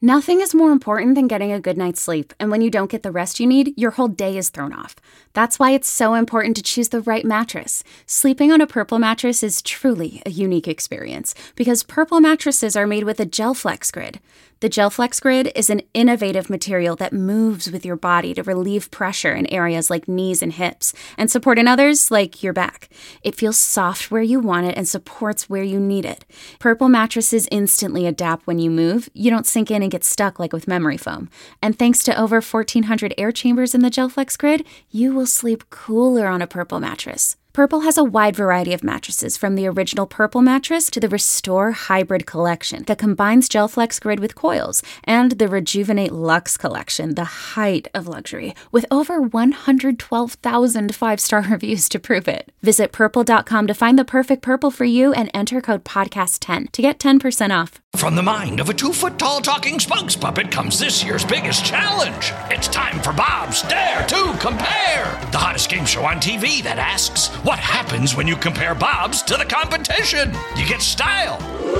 Nothing is more important than getting a good night's sleep, and when you don't get the rest you need, your whole day is thrown off. That's why it's so important to choose the right mattress. Sleeping on a Purple mattress is truly a unique experience, because Purple mattresses are made with a GelFlex Grid. The GelFlex Grid is an innovative material that moves with your body to relieve pressure in areas like knees and hips, and support in others like your back. It feels soft where you want it and supports where you need it. Purple mattresses instantly adapt when you move. You don't sink in and get stuck like with memory foam. And thanks to over 1,400 air chambers in the GelFlex Grid, you will sleep cooler on a Purple mattress. Purple has a wide variety of mattresses, from the original Purple mattress to the Restore Hybrid collection that combines GelFlex Grid with coils, and the Rejuvenate Luxe collection, the height of luxury, with over 112,000 five-star reviews to prove it. Visit purple.com to find the perfect Purple for you and enter code podcast10 to get 10% off. From the mind of a 2-foot-tall talking spokes puppet comes this year's biggest challenge. It's time for Bob's Dare to Compare, the hottest game show on TV that asks, what happens when you compare Bob's to the competition? You get style.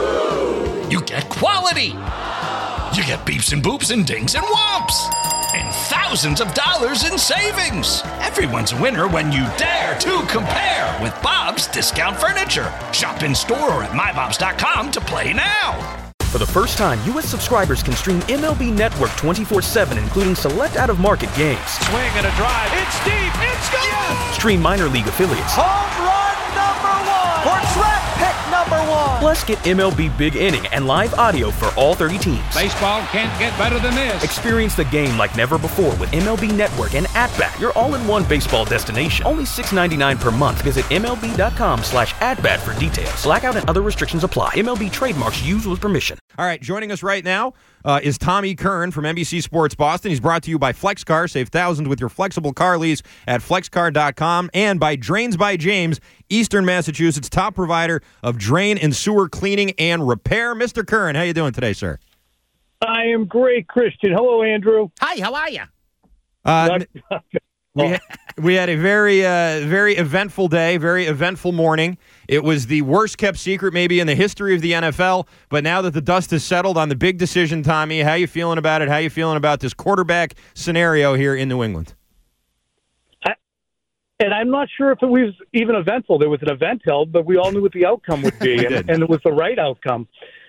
You get quality. You get beeps and boops and dings and whomps. And thousands of dollars in savings. Everyone's a winner when you dare to compare with Bob's Discount Furniture. Shop in store or at mybobs.com to play now. For the first time, U.S. subscribers can stream MLB Network 24/7, including select out-of-market games. Swing and a drive. It's deep. It's gone. Yes! Stream minor league affiliates. Home run number one. Or draft pick number one. Plus, get MLB Big Inning and live audio for all 30 teams. Baseball can't get better than this. Experience the game like never before with MLB Network and At-Bat, your all-in-one baseball destination. Only $6.99 per month. Visit MLB.com/AtBat for details. Blackout and other restrictions apply. MLB trademarks used with permission. All right, joining us right now is Tommy Kern from NBC Sports Boston. He's brought to you by FlexCar. Save thousands with your flexible car lease at flexcar.com, and by Drains by James, Eastern Massachusetts' top provider of drain and sewer cleaning and repair. Mr. Kern, how you doing today, sir? I am great, Christian. Hello, Andrew. Hi, how are you? We had a very eventful day, very eventful morning. It was the worst-kept secret maybe in the history of the NFL, but now that the dust has settled on the big decision, Tommy, how you feeling about it? How you feeling about this quarterback scenario here in New England? And I'm not sure if it was even eventful. There was an event held, but we all knew what the outcome would be, and it was the right outcome.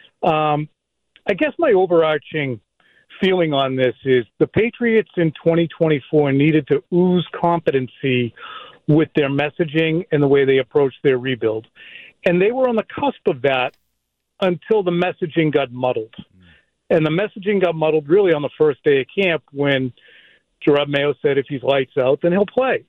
I guess my overarching feeling on this is the Patriots in 2024 needed to ooze competency with their messaging and the way they approached their rebuild. And they were on the cusp of that until the messaging got muddled. And the messaging got muddled really on the first day of camp when Jerod Mayo said if he's lights out, then he'll play.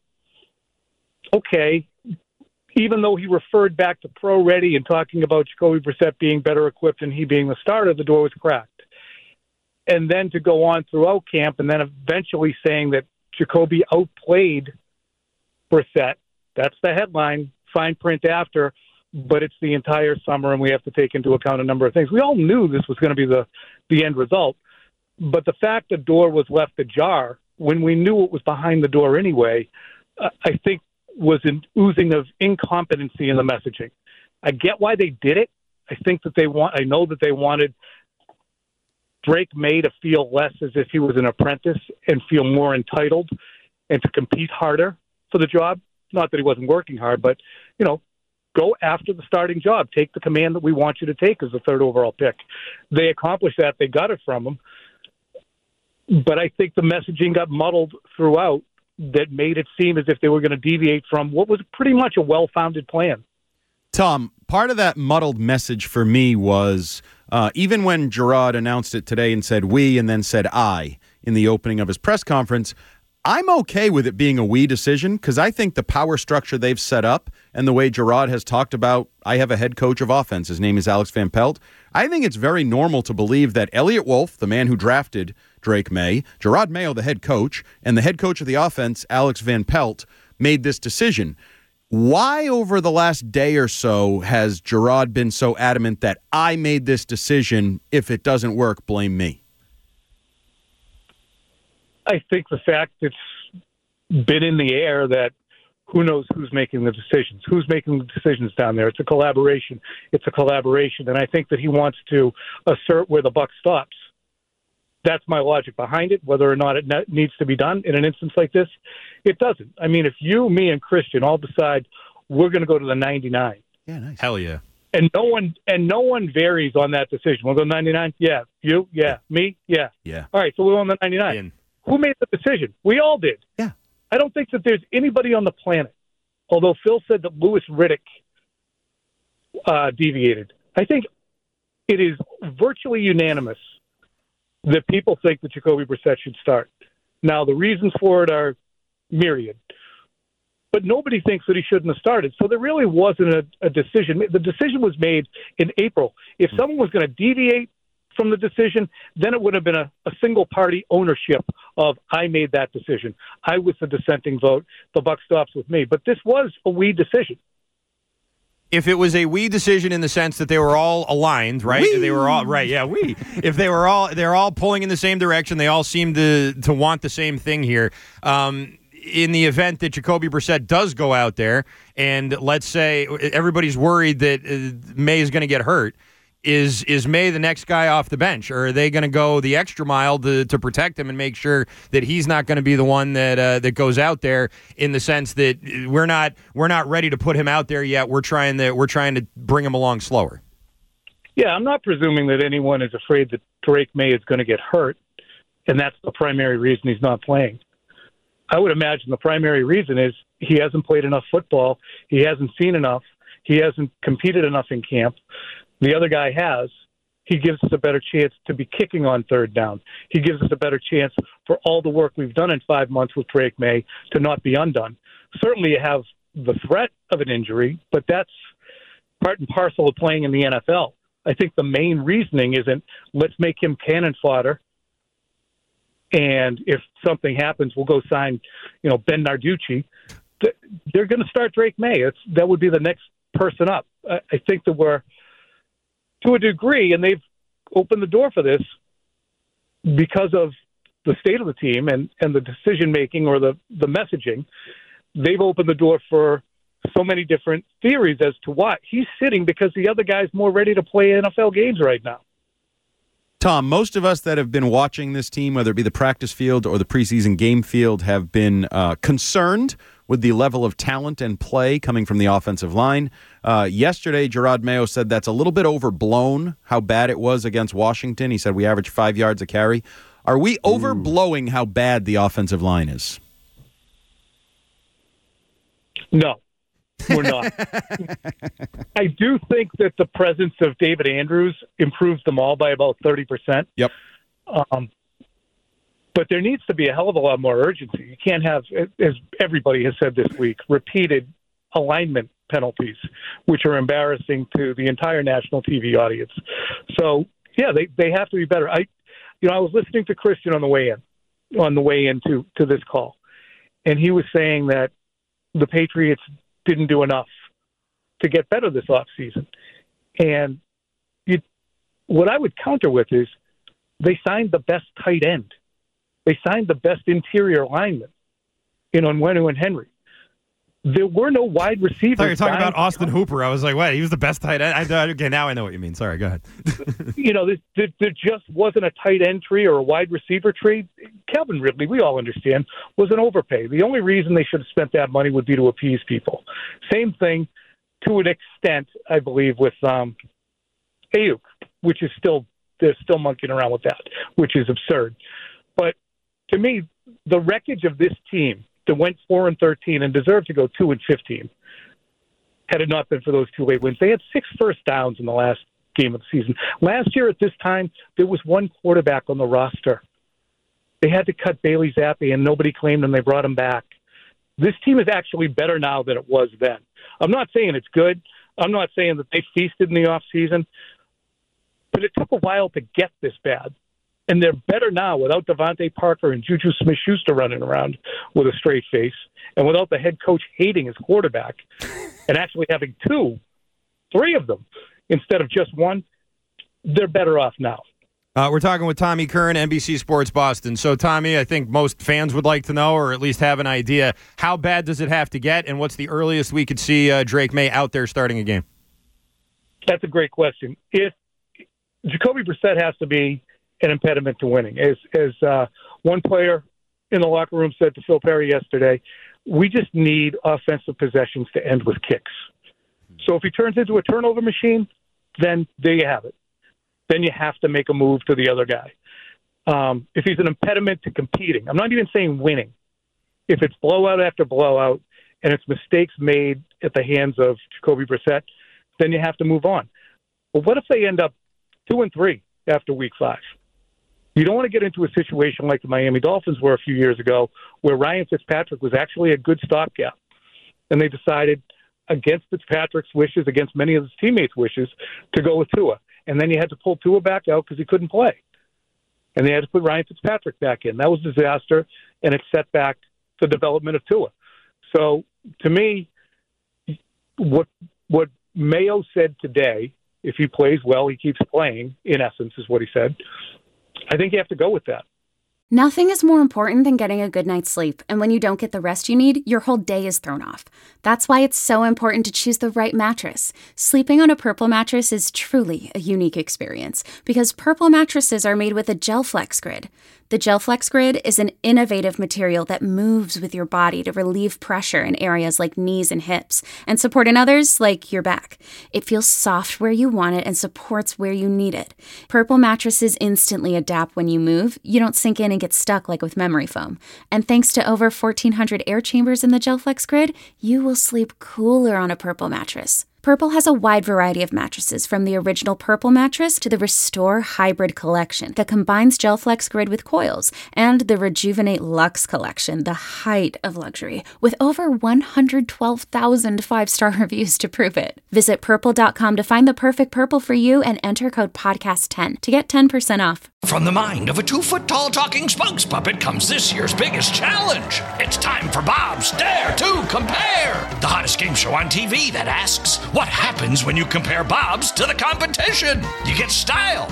Okay, even though he referred back to pro-ready and talking about Jacoby Brissett being better equipped and he being the starter, the door was cracked. And then to go on throughout camp and then eventually saying that Jacoby outplayed Brissett, that's the headline, fine print after, but it's the entire summer and we have to take into account a number of things. We all knew this was going to be the end result, but the fact the door was left ajar when we knew what was behind the door anyway, I think was an oozing of incompetency in the messaging. I get why they did it. I know that they wanted Drake May to feel less as if he was an apprentice and feel more entitled and to compete harder for the job. Not that he wasn't working hard, but, go after the starting job. Take the command that we want you to take as the third overall pick. They accomplished that. They got it from him. But I think the messaging got muddled throughout that made it seem as if they were going to deviate from what was pretty much a well-founded plan. Tom, part of that muddled message for me was even when Jerod announced it today and said we and then said I in the opening of his press conference, I'm okay with it being a we decision because I think the power structure they've set up and the way Jerod has talked about, I have a head coach of offense. His name is Alex Van Pelt. I think it's very normal to believe that Elliott Wolf, the man who drafted Drake May, Jerod Mayo, the head coach, and the head coach of the offense, Alex Van Pelt, made this decision. Why over the last day or so has Jerod been so adamant that I made this decision? If it doesn't work, blame me? I think the fact it's been in the air that who knows who's making the decisions, who's making the decisions down there. It's a collaboration. And I think that he wants to assert where the buck stops. That's my logic behind it. Whether or not it needs to be done in an instance like this, it doesn't. I mean, if you, me, and Christian all decide we're going to go to the 99. Yeah, nice. Hell yeah. And no one varies on that decision. We'll go 99? Yeah. You? Yeah. Me? Yeah. Yeah. All right, so we're on the 99. Who made the decision? We all did. Yeah. I don't think that there's anybody on the planet, although Phil said that Louis Riddick deviated. I think it is virtually unanimous that people think that Jacoby Brissett should start. Now, the reasons for it are myriad, but nobody thinks that he shouldn't have started. So there really wasn't a decision. The decision was made in April. If someone was going to deviate from the decision, then it would have been a single-party ownership of, I made that decision. I was the dissenting vote. The buck stops with me. But this was a we decision. If it was a we decision in the sense that they were all aligned, right? We. They were all right. Yeah, we. If they're all pulling in the same direction, they all seem to want the same thing here. In the event that Jacoby Brissett does go out there, and let's say everybody's worried that May is going to get hurt, is May the next guy off the bench, or are they going to go the extra mile to protect him and make sure that he's not going to be the one that goes out there, in the sense that we're not ready to put him out there yet. We're trying to bring him along slower. Yeah, I'm not presuming that anyone is afraid that Drake May is going to get hurt, and that's the primary reason he's not playing. I would imagine the primary reason is he hasn't played enough football. He hasn't seen enough. He hasn't competed enough in camp. The other guy has. He gives us a better chance to be kicking on third down. He gives us a better chance for all the work we've done in 5 months with Drake May to not be undone. Certainly you have the threat of an injury, but that's part and parcel of playing in the NFL. I think the main reasoning isn't let's make him cannon fodder, and if something happens, we'll go sign, Ben Narducci. They're going to start Drake May. That would be the next person up. I think that we're, to a degree, and they've opened the door for this because of the state of the team and the decision-making or the messaging. They've opened the door for so many different theories as to why. He's sitting because the other guy's more ready to play NFL games right now. Tom, most of us that have been watching this team, whether it be the practice field or the preseason game field, have been concerned with the level of talent and play coming from the offensive line. Yesterday, Jerod Mayo said that's a little bit overblown, how bad it was against Washington. He said we averaged 5 yards a carry. Are we overblowing how bad the offensive line is? No, we're not. I do think that the presence of David Andrews improves them all by about 30%. Yep. But there needs to be a hell of a lot more urgency. You can't have, as everybody has said this week, repeated alignment penalties, which are embarrassing to the entire national TV audience. So, yeah, they have to be better. I was listening to Christian on the way in to this call, and he was saying that the Patriots didn't do enough to get better this offseason. And what I would counter with is they signed the best tight end. They signed the best interior lineman in Onwenu and Henry. There were no wide receivers. I thought you were talking about Austin Hooper. I was like, wait, he was the best tight end? Okay, now I know what you mean. Sorry, go ahead. There just wasn't a tight end tree or a wide receiver tree. Calvin Ridley, we all understand, was an overpay. The only reason they should have spent that money would be to appease people. Same thing to an extent, I believe, with Ayuk, which is they're still monkeying around with that, which is absurd. But to me, the wreckage of this team that went 4-13 and deserved to go 2-15, had it not been for those 2 late wins. They had 6 first downs in the last game of the season. Last year at this time, there was one quarterback on the roster. They had to cut Bailey Zappi, and nobody claimed him. They brought him back. This team is actually better now than it was then. I'm not saying it's good. I'm not saying that they feasted in the offseason, but it took a while to get this bad. And they're better now without Devontae Parker and Juju Smith-Schuster running around with a straight face, and without the head coach hating his quarterback and actually having 3 of them instead of just one. They're better off now. We're talking with Tommy Curran, NBC Sports Boston. So, Tommy, I think most fans would like to know, or at least have an idea, how bad does it have to get, and what's the earliest we could see Drake May out there starting a game? That's a great question. If Jacoby Brissett has to be an impediment to winning. As one player in the locker room said to Phil Perry yesterday, we just need offensive possessions to end with kicks. So if he turns into a turnover machine, then there you have it. Then you have to make a move to the other guy. If he's an impediment to competing, I'm not even saying winning. If it's blowout after blowout and it's mistakes made at the hands of Jacoby Brissett, then you have to move on. But what if they end up 2-3 after week 5? You don't want to get into a situation like the Miami Dolphins were a few years ago where Ryan Fitzpatrick was actually a good stopgap. And they decided, against Fitzpatrick's wishes, against many of his teammates' wishes, to go with Tua. And then you had to pull Tua back out because he couldn't play. And they had to put Ryan Fitzpatrick back in. That was a disaster, and it set back the development of Tua. So, to me, what Mayo said today, if he plays well, he keeps playing, in essence, is what he said. I think you have to go with that. Nothing is more important than getting a good night's sleep, and when you don't get the rest you need, your whole day is thrown off. That's why it's so important to choose the right mattress. Sleeping on a Purple mattress is truly a unique experience, because Purple mattresses are made with a GelFlex Grid. The GelFlex Grid is an innovative material that moves with your body to relieve pressure in areas like knees and hips, and support in others like your back. It feels soft where you want it and supports where you need it. Purple mattresses instantly adapt when you move. You don't sink in and get stuck like with memory foam. And thanks to over 1,400 air chambers in the GelFlex Grid, you will sleep cooler on a Purple mattress. Purple has a wide variety of mattresses, from the original Purple mattress to the Restore Hybrid collection that combines GelFlex Grid with coils, and the Rejuvenate Luxe collection, the height of luxury, with over 112,000 5-star reviews to prove it. Visit Purple.com to find the perfect Purple for you and enter code PODCAST10 to get 10% off. From the mind of a 2-foot-tall talking spokes puppet comes this year's biggest challenge. It's time for Bob's Dare to Compare, the hottest game show on TV that asks, what happens when you compare Bob's to the competition? You get style.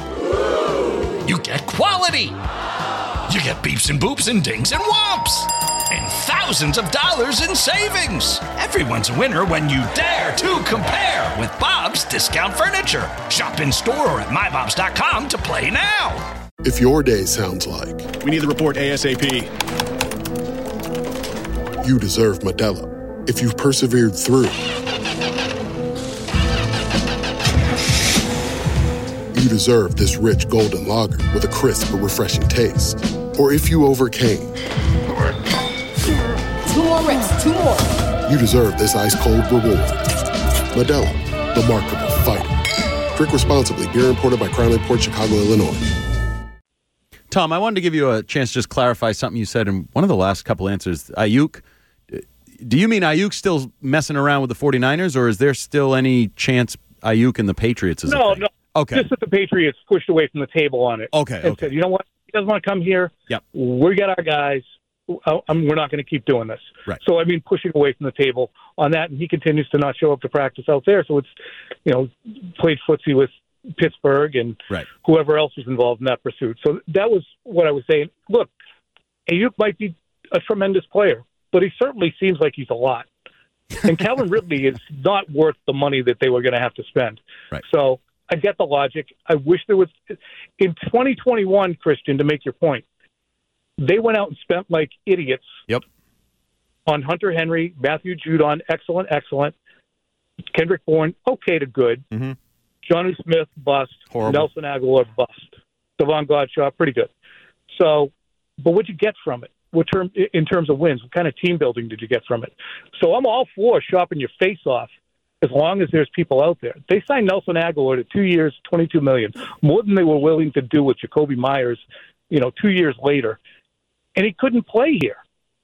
You get quality. You get beeps and boops and dings and whomps. And thousands of dollars in savings. Everyone's a winner when you dare to compare with Bob's Discount Furniture. Shop in store or at mybobs.com to play now. If your day sounds like, we need the report ASAP, you deserve Modelo. If you've persevered through, you deserve this rich golden lager with a crisp but refreshing taste. Or if you overcame, 2 more reps, 2 more. You deserve this ice-cold reward. Modelo, the Remarkable Fighter. Drink responsibly. Beer imported by Crown Port Chicago, Illinois. Tom, I wanted to give you a chance to just clarify something you said in one of the last couple answers. Ayuk, do you mean Ayuk still messing around with the 49ers, or is there still any chance Ayuk and the Patriots is No. Okay. Just that the Patriots pushed away from the table on it. Okay. And said, you know what? He doesn't want to come here. Yep. We got our guys. We're not going to keep doing this. Right. So, I mean, pushing away from the table on that, and he continues to not show up to practice out there. So it's, played footsie with Pittsburgh and whoever else was involved in that pursuit. So that was what I was saying. Look, Ayuk might be a tremendous player, but he certainly seems like he's a lot. And Calvin Ridley is not worth the money that they were going to have to spend. Right. So I get the logic. I wish there was – in 2021, Christian, to make your point, they went out and spent like idiots on Hunter Henry, Matthew Judon, excellent. Kendrick Bourne, okay to good. Mm-hmm. Johnny Smith, bust. Horrible. Nelson Aguilar, bust. Devon Godshaw, pretty good. So, but what'd you get from it? In terms of wins? What kind of team building did you get from it? So I'm all for shopping your face off as long as there's people out there. They signed Nelson Aguilar to 2 years, $22 million, more than they were willing to do with Jacoby Myers, 2 years later. And he couldn't play here.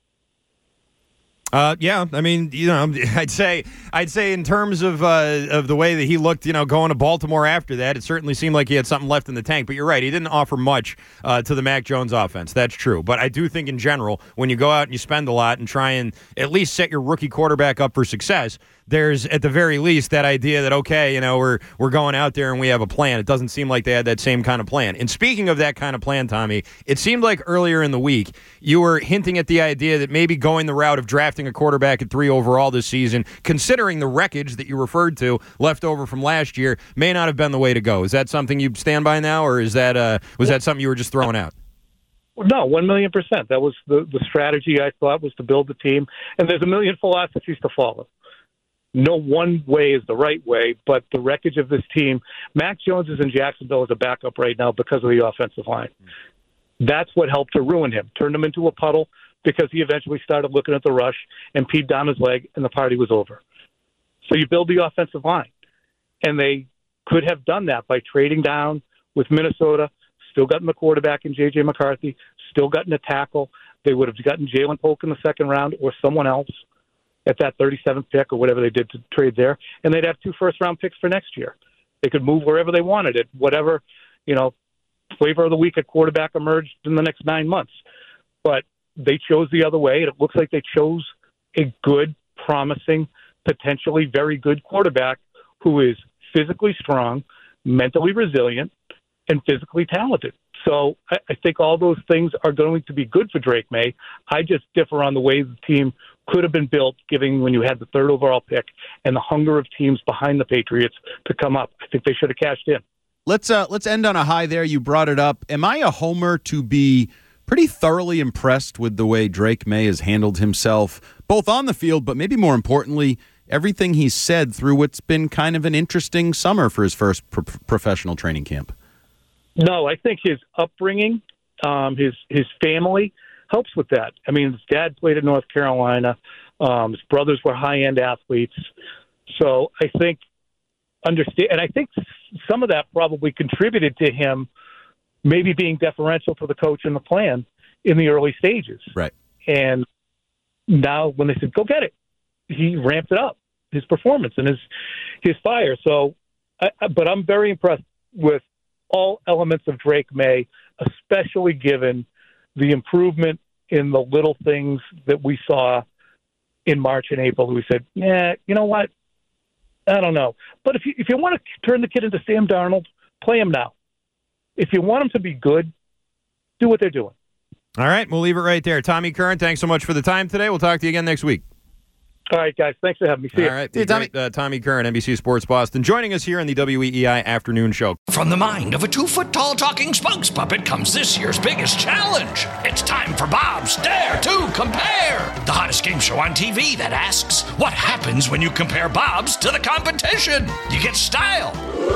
Yeah, I mean, I'd say in terms of the way that he looked, going to Baltimore after that, it certainly seemed like he had something left in the tank. But you're right, he didn't offer much to the Mac Jones offense. That's true. But I do think in general, when you go out and you spend a lot and try and at least set your rookie quarterback up for success, there's at the very least that idea that, okay, you know, we're going out there and we have a plan. It doesn't seem like they had that same kind of plan. And speaking of that kind of plan, Tommy, it seemed like earlier in the week you were hinting at the idea that maybe going the route of drafting a quarterback at 3 overall this season, considering the wreckage that you referred to left over from last year, may not have been the way to go. Is that something you stand by now, or is that was that something you were just throwing out? No, 1,000,000%. That was the strategy I thought was to build the team. And there's a million philosophies to follow. No one way is the right way, but the wreckage of this team, Mac Jones is in Jacksonville as a backup right now because of the offensive line. That's what helped to ruin him, turned him into a puddle because he eventually started looking at the rush and peed down his leg, and the party was over. So you build the offensive line. And they could have done that by trading down with Minnesota, still gotten the quarterback in J.J. McCarthy, still gotten a tackle. They would have gotten Jalen Polk in the second round or someone else at that 37th pick or whatever they did to trade there, and they'd have 2 first-round picks for next year. They could move wherever they wanted it, whatever, flavor of the week at quarterback emerged in the next 9 months. But they chose the other way, and it looks like they chose a good, promising, potentially very good quarterback who is physically strong, mentally resilient, and physically talented. So I think all those things are going to be good for Drake May. I just differ on the way the team could have been built, given when you had the 3rd overall pick and the hunger of teams behind the Patriots to come up. I think they should have cashed in. Let's end on a high there. You brought it up. Am I a homer to be pretty thoroughly impressed with the way Drake May has handled himself, both on the field, but maybe more importantly, everything he's said through what's been kind of an interesting summer for his first professional training camp? No, I think his upbringing, his family helps with that. I mean, his dad played at North Carolina. His brothers were high-end athletes. So I think and I think some of that probably contributed to him maybe being deferential to the coach and the plan in the early stages. Right. And now when they said, go get it, he ramped it up, his performance and his fire. So, but I'm very impressed with all elements of Drake May, especially given the improvement in the little things that we saw in March and April. We said, yeah, you know what? I don't know. But if you want to turn the kid into Sam Darnold, play him now. If you want him to be good, do what they're doing. All right, we'll leave it right there. Tommy Curran, thanks so much for the time today. We'll talk to you again next week. All right, guys. Thanks for having me. See you. All right. Tommy Curran, NBC Sports Boston, joining us here on the WEEI Afternoon Show. From the mind of a 2-foot-tall talking spokes puppet comes this year's biggest challenge. It's time for Bob's Dare to Compare, the hottest game show on TV that asks, what happens when you compare Bob's to the competition? You get style.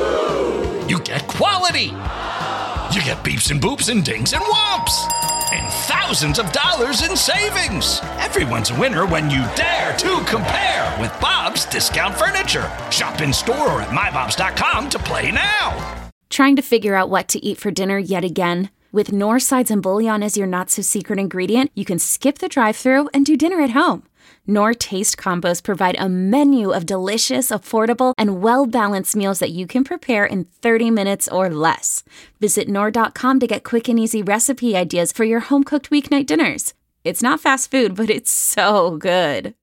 You get quality. You get beeps and boops and dings and whomps. And thousands of dollars in savings. Everyone's a winner when you dare to compare with Bob's Discount Furniture. Shop in store or at mybobs.com to play now. Trying to figure out what to eat for dinner yet again? With Knorr sides and bouillon as your not-so-secret ingredient, you can skip the drive-thru and do dinner at home. Knorr Taste Combos provide a menu of delicious, affordable, and well-balanced meals that you can prepare in 30 minutes or less. Visit Knorr.com to get quick and easy recipe ideas for your home-cooked weeknight dinners. It's not fast food, but it's so good.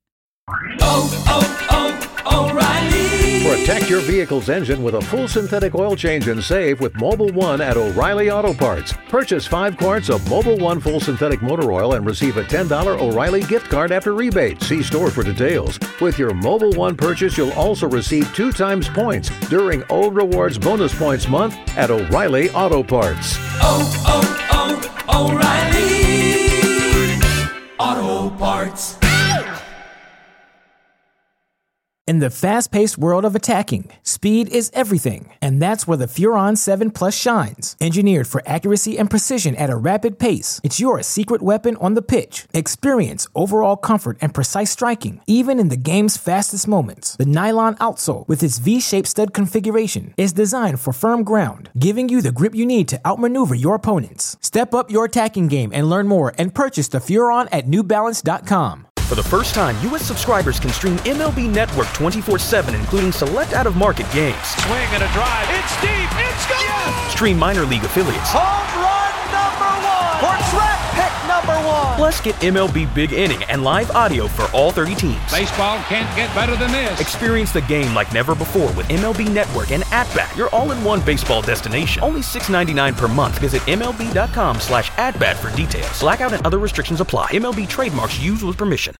O'Reilly. Protect your vehicle's engine with a full synthetic oil change and save with Mobil 1 at O'Reilly Auto Parts. Purchase 5 quarts of Mobil 1 full synthetic motor oil and receive a $10 O'Reilly gift card after rebate. See store for details. With your Mobil 1 purchase, you'll also receive 2 times points during O Rewards Bonus Points Month at O'Reilly Auto Parts. O'Reilly Auto Parts. In the fast-paced world of attacking, speed is everything, and that's where the Furon 7 Plus shines. Engineered for accuracy and precision at a rapid pace, it's your secret weapon on the pitch. Experience overall comfort and precise striking, even in the game's fastest moments. The nylon outsole, with its V-shaped stud configuration, is designed for firm ground, giving you the grip you need to outmaneuver your opponents. Step up your attacking game and learn more and purchase the Furon at NewBalance.com. For the first time, U.S. subscribers can stream MLB Network 24/7, including select out-of-market games. Swing and a drive. It's deep. It's gone. Stream minor league affiliates. Home run number 1 for track pick number #1. Plus, get MLB Big Inning and live audio for all 30 teams. Baseball can't get better than this. Experience the game like never before with MLB Network and At-Bat, your all-in-one baseball destination. Only $6.99 per month. Visit MLB.com/AtBat for details. Blackout and other restrictions apply. MLB trademarks used with permission.